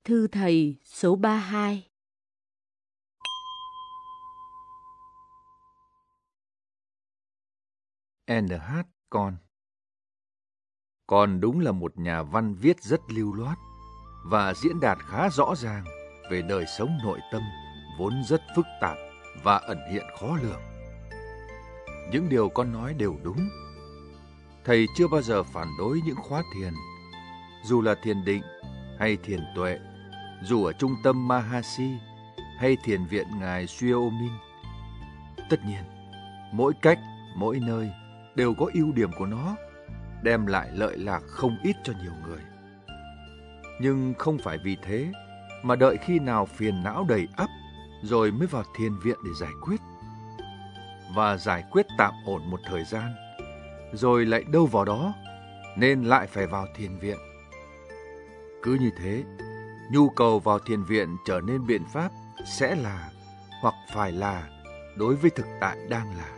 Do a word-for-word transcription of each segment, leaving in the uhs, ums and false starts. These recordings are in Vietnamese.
Thư thầy số ba mươi hai. en hát con. Con đúng là một nhà văn viết rất lưu loát và diễn đạt khá rõ ràng về đời sống nội tâm vốn rất phức tạp và ẩn hiện khó lường. Những điều con nói đều đúng. Thầy chưa bao giờ phản đối những khóa thiền, dù là thiền định hay thiền tuệ, dù ở trung tâm Mahasi hay thiền viện ngài Suyomin. Tất nhiên, mỗi cách, mỗi nơi đều có ưu điểm của nó, đem lại lợi lạc không ít cho nhiều người. Nhưng không phải vì thế mà đợi khi nào phiền não đầy ắp rồi mới vào thiền viện để giải quyết. Và giải quyết tạm ổn một thời gian, rồi lại đâu vào đó, nên lại phải vào thiền viện. Cứ như thế, nhu cầu vào thiền viện trở nên biện pháp sẽ là hoặc phải là đối với thực tại đang là.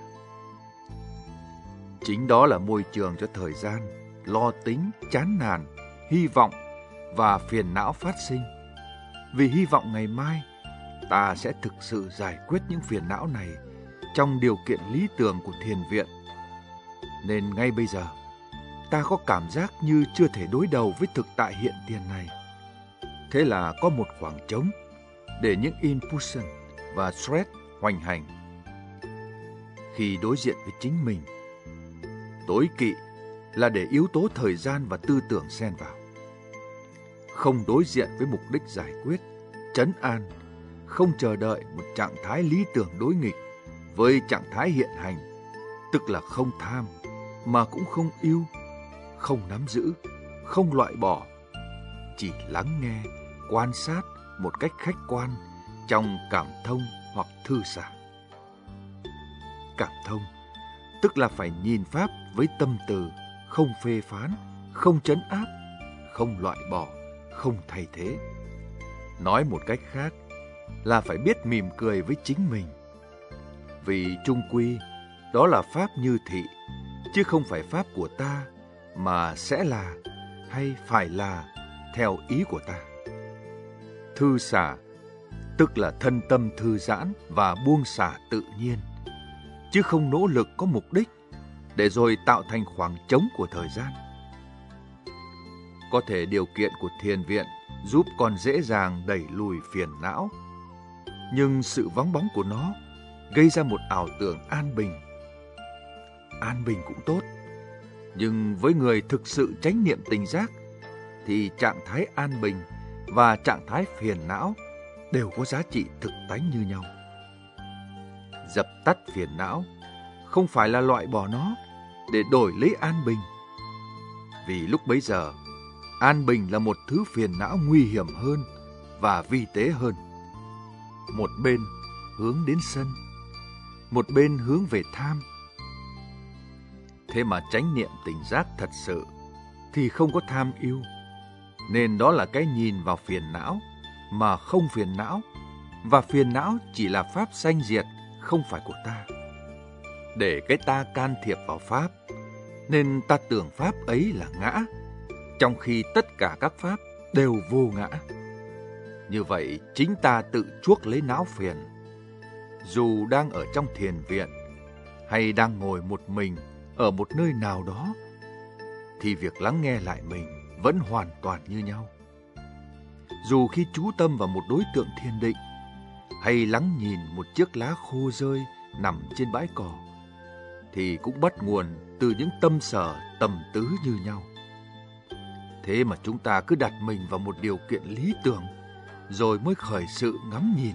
Chính đó là môi trường cho thời gian, lo tính, chán nản, hy vọng và phiền não phát sinh. Vì hy vọng ngày mai ta sẽ thực sự giải quyết những phiền não này trong điều kiện lý tưởng của thiền viện. Nên ngay bây giờ, ta có cảm giác như chưa thể đối đầu với thực tại hiện tiền này. Thế là có một khoảng trống để những impulsion và stress hoành hành. Khi đối diện với chính mình, tối kỵ là để yếu tố thời gian và tư tưởng xen vào. Không đối diện với mục đích giải quyết, trấn an, không chờ đợi một trạng thái lý tưởng đối nghịch với trạng thái hiện hành, tức là không tham, mà cũng không yêu, không nắm giữ, không loại bỏ, chỉ lắng nghe, quan sát một cách khách quan trong cảm thông hoặc thư xả. Cảm thông tức là phải nhìn pháp với tâm từ, không phê phán, không trấn áp, không loại bỏ, không thay thế. Nói một cách khác là phải biết mỉm cười với chính mình. Vì chung quy, đó là pháp như thị, chứ không phải pháp của ta, mà sẽ là hay phải là theo ý của ta. Thư xả tức là thân tâm thư giãn và buông xả tự nhiên, chứ không nỗ lực có mục đích để rồi tạo thành khoảng trống của thời gian. Có thể điều kiện của thiền viện giúp con dễ dàng đẩy lùi phiền não, nhưng sự vắng bóng của nó gây ra một ảo tưởng an bình. An bình cũng tốt, nhưng với người thực sự chánh niệm tỉnh giác thì trạng thái an bình và trạng thái phiền não đều có giá trị thực tánh như nhau. Dập tắt phiền não không phải là loại bỏ nó để đổi lấy an bình, vì lúc bấy giờ an bình là một thứ phiền não nguy hiểm hơn và vi tế hơn. Một bên hướng đến sân, một bên hướng về tham. Thế mà chánh niệm tỉnh giác thật sự thì không có tham yêu, nên đó là cái nhìn vào phiền não mà không phiền não, và phiền não chỉ là pháp sanh diệt, không phải của ta. Để cái ta can thiệp vào pháp, nên ta tưởng pháp ấy là ngã, trong khi tất cả các pháp đều vô ngã. Như vậy chính ta tự chuốc lấy não phiền. Dù đang ở trong thiền viện hay đang ngồi một mình ở một nơi nào đó, thì việc lắng nghe lại mình vẫn hoàn toàn như nhau. Dù khi chú tâm vào một đối tượng thiền định hay lắng nhìn một chiếc lá khô rơi nằm trên bãi cỏ, thì cũng bắt nguồn từ những tâm sở tầm tứ như nhau. Thế mà chúng ta cứ đặt mình vào một điều kiện lý tưởng rồi mới khởi sự ngắm nhìn.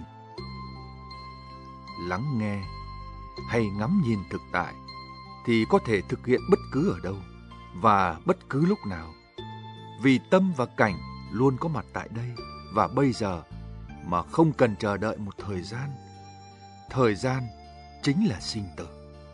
Lắng nghe hay ngắm nhìn thực tại thì có thể thực hiện bất cứ ở đâu và bất cứ lúc nào, vì tâm và cảnh luôn có mặt tại đây và bây giờ, mà không cần chờ đợi một thời gian. Thời gian chính là sinh tử.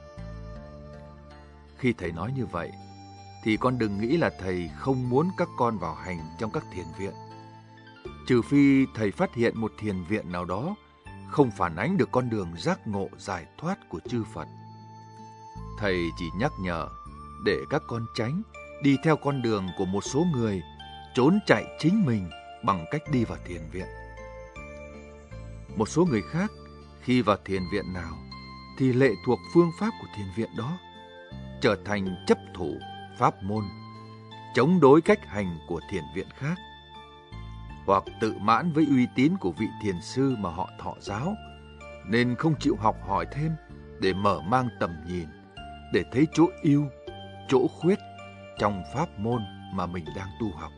Khi thầy nói như vậy thì con đừng nghĩ là thầy không muốn các con vào hành trong các thiền viện, trừ phi thầy phát hiện một thiền viện nào đó không phản ánh được con đường giác ngộ giải thoát của chư Phật. Thầy chỉ nhắc nhở để các con tránh đi theo con đường của một số người trốn chạy chính mình bằng cách đi vào thiền viện. Một số người khác khi vào thiền viện nào thì lệ thuộc phương pháp của thiền viện đó, trở thành chấp thủ pháp môn, chống đối cách hành của thiền viện khác, hoặc tự mãn với uy tín của vị thiền sư mà họ thọ giáo, nên không chịu học hỏi thêm để mở mang tầm nhìn, để thấy chỗ ưu, chỗ khuyết trong pháp môn mà mình đang tu học.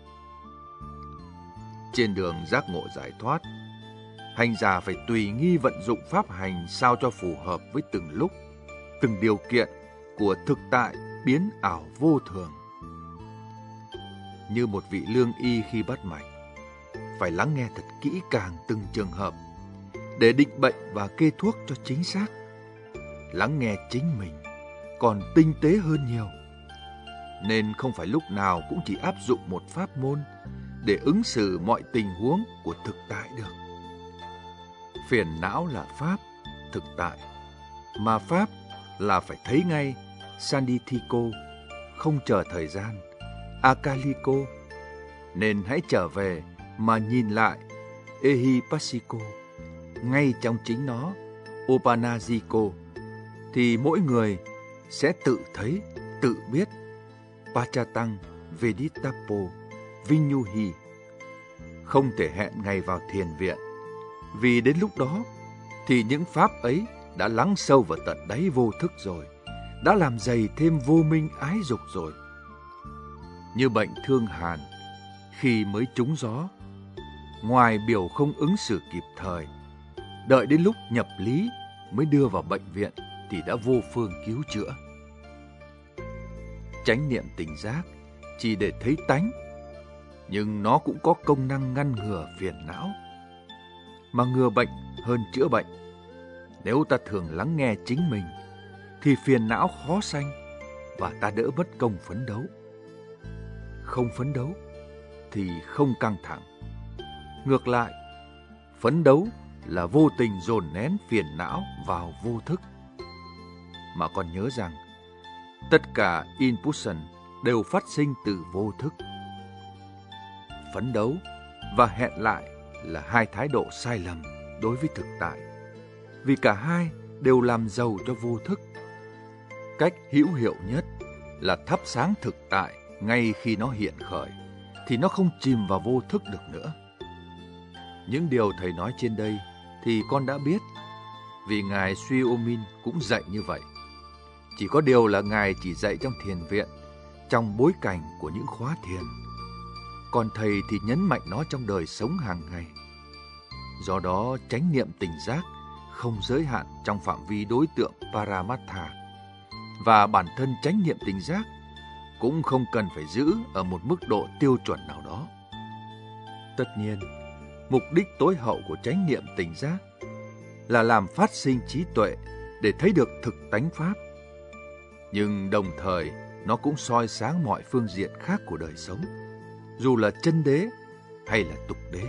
Trên đường giác ngộ giải thoát, hành giả phải tùy nghi vận dụng pháp hành sao cho phù hợp với từng lúc, từng điều kiện của thực tại biến ảo vô thường. Như một vị lương y khi bắt mạch, phải lắng nghe thật kỹ càng từng trường hợp để định bệnh và kê thuốc cho chính xác. Lắng nghe chính mình còn tinh tế hơn nhiều, nên không phải lúc nào cũng chỉ áp dụng một pháp môn để ứng xử mọi tình huống của thực tại được. Phiền não là pháp, thực tại, mà pháp là phải thấy ngay, Sandithiko, không chờ thời gian, Akaliko, nên hãy trở về mà nhìn lại, Ehipassiko, ngay trong chính nó, Opanajiko, thì mỗi người sẽ tự thấy, tự biết, Pachatang Vedittapo Vinyuhi. Không thể hẹn ngày vào thiền viện, vì đến lúc đó thì những pháp ấy đã lắng sâu vào tận đáy vô thức rồi, đã làm dày thêm vô minh ái dục rồi. Như bệnh thương hàn khi mới trúng gió, ngoài biểu không ứng xử kịp thời, đợi đến lúc nhập lý mới đưa vào bệnh viện thì đã vô phương cứu chữa. Chánh niệm tỉnh giác chỉ để thấy tánh, nhưng nó cũng có công năng ngăn ngừa phiền não. Mà ngừa bệnh hơn chữa bệnh. Nếu ta thường lắng nghe chính mình thì phiền não khó sanh và ta đỡ mất công phấn đấu. Không phấn đấu thì không căng thẳng. Ngược lại, phấn đấu là vô tình dồn nén phiền não vào vô thức. Mà còn nhớ rằng, tất cả impulsion đều phát sinh từ vô thức. Phấn đấu và hẹn lại là hai thái độ sai lầm đối với thực tại, vì cả hai đều làm giàu cho vô thức. Cách hữu hiệu nhất là thắp sáng thực tại ngay khi nó hiện khởi, thì nó không chìm vào vô thức được nữa. Những điều thầy nói trên đây thì con đã biết, vì Ngài Suy Ô Min cũng dạy như vậy. Chỉ có điều là Ngài chỉ dạy trong thiền viện, trong bối cảnh của những khóa thiền. Còn thầy thì nhấn mạnh nó trong đời sống hàng ngày. Do đó, chánh niệm tỉnh giác không giới hạn trong phạm vi đối tượng Paramatha, và bản thân chánh niệm tỉnh giác cũng không cần phải giữ ở một mức độ tiêu chuẩn nào đó. Tất nhiên, mục đích tối hậu của chánh niệm tỉnh giác là làm phát sinh trí tuệ để thấy được thực tánh pháp. Nhưng đồng thời, nó cũng soi sáng mọi phương diện khác của đời sống, dù là chân đế hay là tục đế.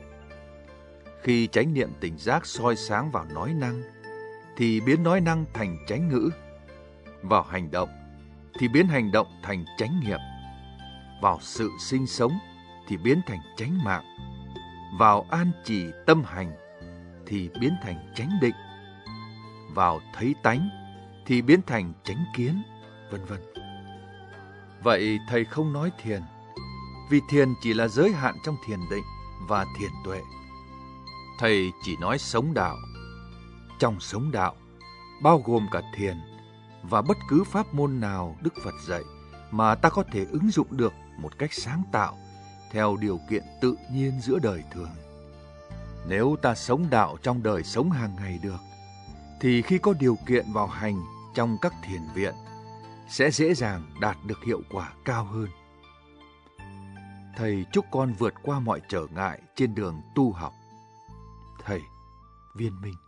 Khi chánh niệm tỉnh giác soi sáng vào nói năng, thì biến nói năng thành chánh ngữ. Vào hành động, thì biến hành động thành chánh nghiệp. Vào sự sinh sống, thì biến thành chánh mạng. Vào an trì tâm hành, thì biến thành chánh định. Vào thấy tánh, thì biến thành chánh kiến, vân vân. Vậy thầy không nói thiền, vì thiền chỉ là giới hạn trong thiền định và thiền tuệ. Thầy chỉ nói sống đạo. Trong sống đạo, bao gồm cả thiền và bất cứ pháp môn nào Đức Phật dạy mà ta có thể ứng dụng được một cách sáng tạo theo điều kiện tự nhiên giữa đời thường. Nếu ta sống đạo trong đời sống hàng ngày được, thì khi có điều kiện vào hành trong các thiền viện, sẽ dễ dàng đạt được hiệu quả cao hơn. Thầy chúc con vượt qua mọi trở ngại trên đường tu học. Thầy, Viên Minh.